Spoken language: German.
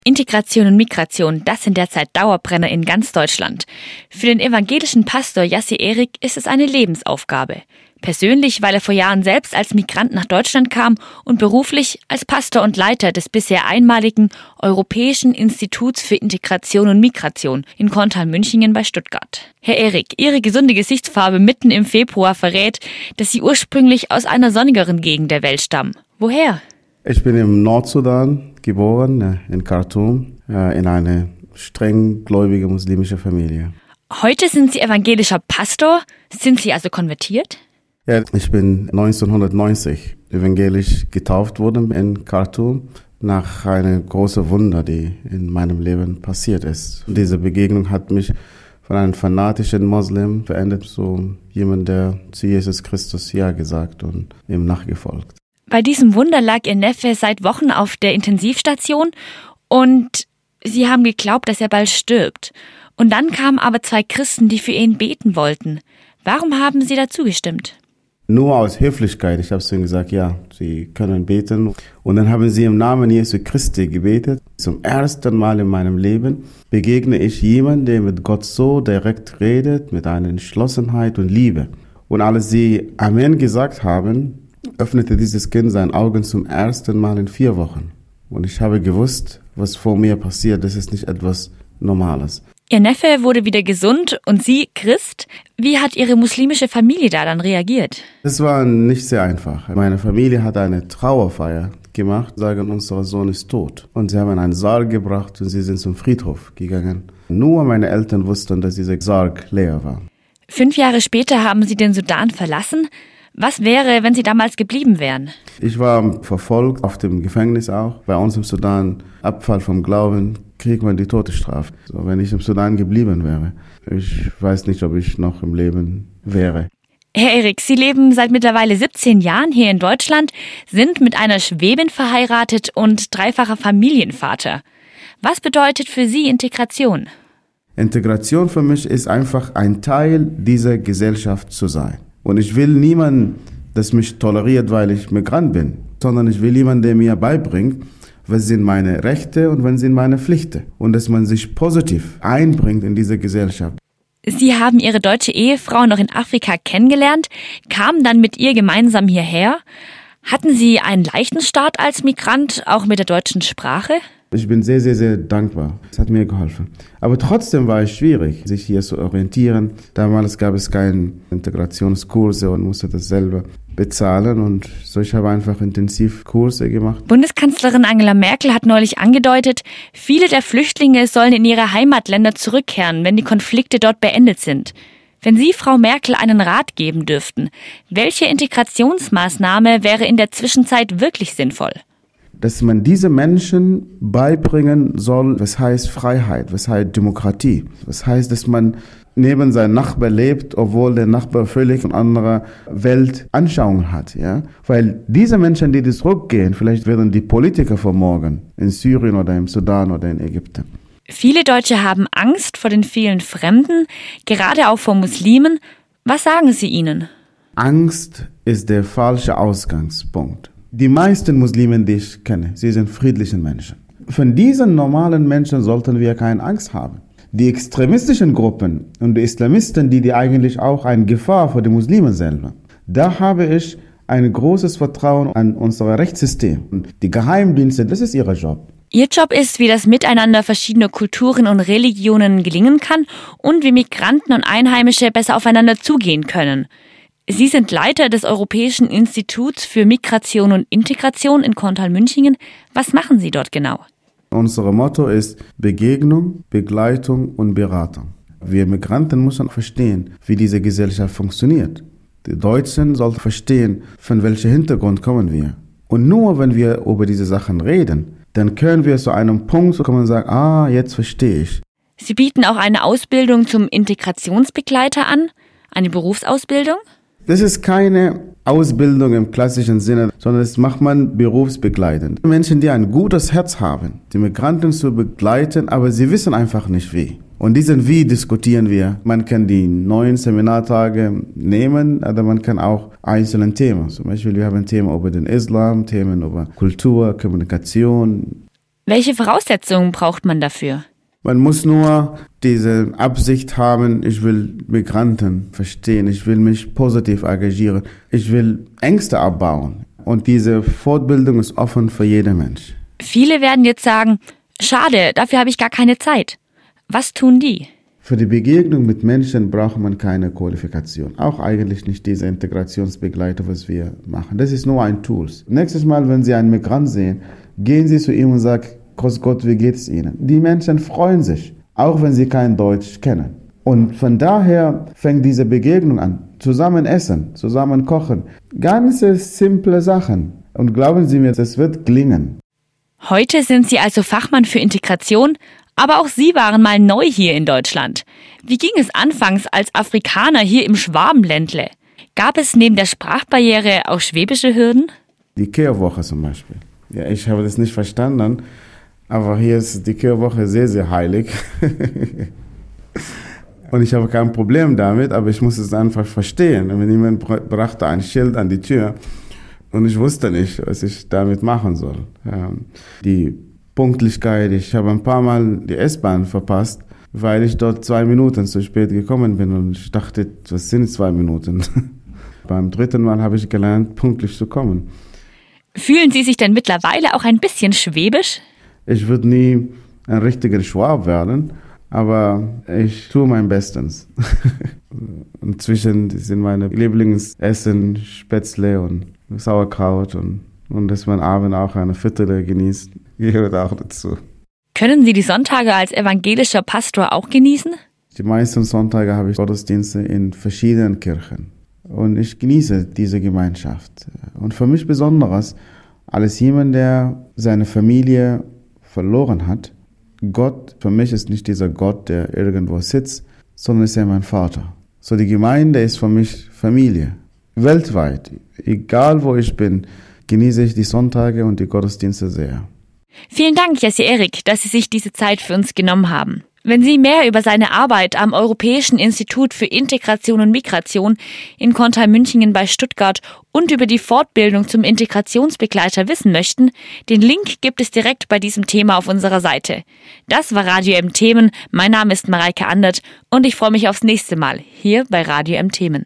Integration und Migration, das sind derzeit Dauerbrenner in ganz Deutschland. Für den evangelischen Pastor Jassi Erik ist es eine Lebensaufgabe. Persönlich, weil er vor Jahren selbst als Migrant nach Deutschland kam und beruflich als Pastor und Leiter des bisher einmaligen Europäischen Instituts für Integration und Migration in Korntal-Münchingen bei Stuttgart. Herr Erik, Ihre gesunde Gesichtsfarbe mitten im Februar verrät, dass Sie ursprünglich aus einer sonnigeren Gegend der Welt stammen. Woher? Ich bin im Nordsudan geboren, in Khartoum, in eine streng gläubige muslimische Familie. Heute sind Sie evangelischer Pastor. Sind Sie also konvertiert? Ja, ich bin 1990 evangelisch getauft worden in Khartoum nach einem großen Wunder, die in meinem Leben passiert ist. Und diese Begegnung hat mich von einem fanatischen Moslem verändert zu jemandem, der zu Jesus Christus Ja gesagt und ihm nachgefolgt. Bei diesem Wunder lag Ihr Neffe seit Wochen auf der Intensivstation und Sie haben geglaubt, dass er bald stirbt. Und dann kamen aber 2 Christen, die für ihn beten wollten. Warum haben Sie dazu gestimmt? Nur aus Höflichkeit. Ich habe zu ihnen gesagt, ja, Sie können beten. Und dann haben sie im Namen Jesu Christi gebetet. Zum ersten Mal in meinem Leben begegne ich jemandem, der mit Gott so direkt redet, mit einer Entschlossenheit und Liebe. Und als sie Amen gesagt haben, öffnete dieses Kind seine Augen zum ersten Mal in 4 Wochen. Und ich habe gewusst, was vor mir passiert. Das ist nicht etwas Normales. Ihr Neffe wurde wieder gesund und Sie, Christ. Wie hat Ihre muslimische Familie da dann reagiert? Es war nicht sehr einfach. Meine Familie hat eine Trauerfeier gemacht, sagen, unser Sohn ist tot. Und sie haben einen Sarg gebracht und sie sind zum Friedhof gegangen. Nur meine Eltern wussten, dass dieser Sarg leer war. 5 Jahre später haben Sie den Sudan verlassen. Was wäre, wenn Sie damals geblieben wären? Ich war verfolgt, auf dem Gefängnis auch. Bei uns im Sudan, Abfall vom Glauben, kriegt man die Todesstrafe. So, wenn ich im Sudan geblieben wäre. Ich weiß nicht, ob ich noch im Leben wäre. Herr Erik, Sie leben seit mittlerweile 17 Jahren hier in Deutschland, sind mit einer Schwäbin verheiratet und 3-facher Familienvater. Was bedeutet für Sie Integration? Integration für mich ist einfach ein Teil dieser Gesellschaft zu sein. Und ich will niemanden, das mich toleriert, weil ich Migrant bin, sondern ich will jemanden, der mir beibringt, was sind meine Rechte und was sind meine Pflichten. Und dass man sich positiv einbringt in diese Gesellschaft. Sie haben Ihre deutsche Ehefrau noch in Afrika kennengelernt, kamen dann mit ihr gemeinsam hierher. Hatten Sie einen leichten Start als Migrant, auch mit der deutschen Sprache? Ich bin sehr, sehr, sehr dankbar. Es hat mir geholfen. Aber trotzdem war es schwierig, sich hier zu orientieren. Damals gab es keine Integrationskurse und musste das selber bezahlen. Und so, ich habe einfach Intensivkurse gemacht. Bundeskanzlerin Angela Merkel hat neulich angedeutet, viele der Flüchtlinge sollen in ihre Heimatländer zurückkehren, wenn die Konflikte dort beendet sind. Wenn Sie Frau Merkel einen Rat geben dürften, welche Integrationsmaßnahme wäre in der Zwischenzeit wirklich sinnvoll? Dass man diese Menschen beibringen soll, was heißt Freiheit, was heißt Demokratie. Was heißt, dass man neben seinem Nachbar lebt, obwohl der Nachbar völlig eine andere Weltanschauung hat. Ja? Weil diese Menschen, die zurückgehen, vielleicht werden die Politiker von morgen in Syrien oder im Sudan oder in Ägypten. Viele Deutsche haben Angst vor den vielen Fremden, gerade auch vor Muslimen. Was sagen Sie ihnen? Angst ist der falsche Ausgangspunkt. Die meisten Muslime, die ich kenne, sie sind friedliche Menschen. Von diesen normalen Menschen sollten wir keine Angst haben. Die extremistischen Gruppen und die Islamisten, die eigentlich auch eine Gefahr für die Muslime selber, da habe ich ein großes Vertrauen an unser Rechtssystem. Und die Geheimdienste, das ist ihr Job. Ihr Job ist, wie das Miteinander verschiedener Kulturen und Religionen gelingen kann und wie Migranten und Einheimische besser aufeinander zugehen können. Sie sind Leiter des Europäischen Instituts für Migration und Integration in Korntal-Münchingen. Was machen Sie dort genau? Unser Motto ist Begegnung, Begleitung und Beratung. Wir Migranten müssen verstehen, wie diese Gesellschaft funktioniert. Die Deutschen sollten verstehen, von welchem Hintergrund kommen wir. Und nur wenn wir über diese Sachen reden, dann können wir zu einem Punkt kommen und sagen, jetzt verstehe ich. Sie bieten auch eine Ausbildung zum Integrationsbegleiter an, eine Berufsausbildung? Das ist keine Ausbildung im klassischen Sinne, sondern das macht man berufsbegleitend. Menschen, die ein gutes Herz haben, die Migranten zu begleiten, aber sie wissen einfach nicht wie. Und diesen Wie diskutieren wir. Man kann die 9 Seminartage nehmen, aber man kann auch einzelne Themen. Zum Beispiel, wir haben Themen über den Islam, Themen über Kultur, Kommunikation. Welche Voraussetzungen braucht man dafür? Man muss nur diese Absicht haben, ich will Migranten verstehen, ich will mich positiv engagieren, ich will Ängste abbauen. Und diese Fortbildung ist offen für jeden Mensch. Viele werden jetzt sagen, schade, dafür habe ich gar keine Zeit. Was tun die? Für die Begegnung mit Menschen braucht man keine Qualifikation. Auch eigentlich nicht diese Integrationsbegleiter, was wir machen. Das ist nur ein Tool. Nächstes Mal, wenn Sie einen Migrant sehen, gehen Sie zu ihm und sagen, Grüß Gott, wie geht es Ihnen? Die Menschen freuen sich, auch wenn sie kein Deutsch kennen. Und von daher fängt diese Begegnung an. Zusammen essen, zusammen kochen. Ganz simple Sachen. Und glauben Sie mir, das wird gelingen. Heute sind Sie also Fachmann für Integration, aber auch Sie waren mal neu hier in Deutschland. Wie ging es anfangs als Afrikaner hier im Schwabenländle? Gab es neben der Sprachbarriere auch schwäbische Hürden? Die Kehrwoche zum Beispiel. Ja, ich habe das nicht verstanden, aber hier ist die Kehrwoche sehr, sehr heilig. Und ich habe kein Problem damit, aber ich muss es einfach verstehen. Und wenn jemand brachte ein Schild an die Tür und ich wusste nicht, was ich damit machen soll. Die Pünktlichkeit, ich habe ein paar Mal die S-Bahn verpasst, weil ich dort 2 Minuten zu spät gekommen bin und ich dachte, was sind 2 Minuten? Beim 3. Mal habe ich gelernt, pünktlich zu kommen. Fühlen Sie sich denn mittlerweile auch ein bisschen schwäbisch? Ich würde nie ein richtiger Schwab werden, aber ich tue mein Bestes. Inzwischen sind meine Lieblingsessen Spätzle und Sauerkraut und dass man abends auch eine Viertel genießt, gehört auch dazu. Können Sie die Sonntage als evangelischer Pastor auch genießen? Die meisten Sonntage habe ich Gottesdienste in verschiedenen Kirchen und ich genieße diese Gemeinschaft. Und für mich Besonderes, als jemand, der seine Familie verloren hat, Gott für mich ist nicht dieser Gott, der irgendwo sitzt, sondern ist er mein Vater. So die Gemeinde ist für mich Familie. Weltweit, egal wo ich bin, genieße ich die Sonntage und die Gottesdienste sehr. Vielen Dank, Jesse Erik, dass Sie sich diese Zeit für uns genommen haben. Wenn Sie mehr über seine Arbeit am Europäischen Institut für Integration und Migration in Kontal-Münchingen bei Stuttgart und über die Fortbildung zum Integrationsbegleiter wissen möchten, den Link gibt es direkt bei diesem Thema auf unserer Seite. Das war Radio M Themen. Mein Name ist Mareike Andert und ich freue mich aufs nächste Mal hier bei Radio M Themen.